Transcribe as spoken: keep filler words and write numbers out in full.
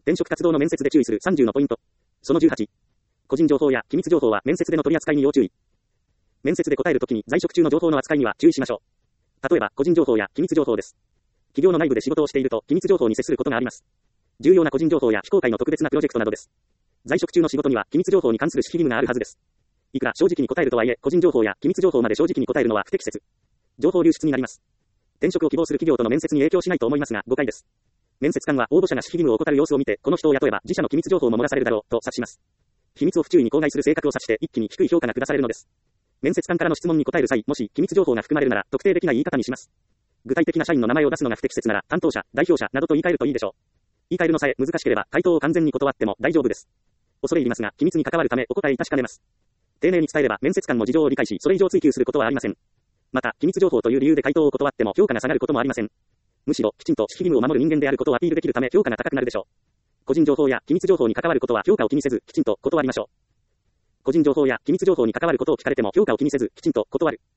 転職活動の面接で注意するさんじゅうのポイント。そのじゅうはち。個人情報や機密情報は面接での取り扱いに要注意。面接で答えるときに在職中の情報の扱いには注意しましょう。例えば、個人情報や機密情報です。企業の内部で仕事をしていると機密情報に接することがあります。重要な個人情報や非公開の特別なプロジェクトなどです。在職中の仕事には機密情報に関する守秘義務があるはずです。いくら正直に答えるとはいえ、個人情報や機密情報まで正直に答えるのは不適切。情報流出になります。転職を希望する企業との面接に影響しないと思いますが、誤解です。面接官は応募者が守秘義務を怠る様子を見て、この人を雇えば自社の機密情報も漏らされるだろうと察します。秘密を不注意に口外する性格を察して一気に低い評価が下されるのです。面接官からの質問に答える際、もし機密情報が含まれるなら特定できない言い方にします。具体的な社員の名前を出すのが不適切なら、担当者、代表者などと言い換えるといいでしょう。言い換えるのさえ難しければ回答を完全に断っても大丈夫です。恐れ入りますが、機密に関わるためお答えいたしかねます。丁寧に伝えれば面接官も事情を理解し、それ以上追求することはありません。また、機密情報という理由で回答を断っても評価が下がることもありません。むしろ、きちんと守秘義務を守る人間であることをアピールできるため評価が高くなるでしょう。個人情報や機密情報に関わることは評価を気にせず、きちんと断りましょう。個人情報や機密情報に関わることを聞かれても評価を気にせず、きちんと断る。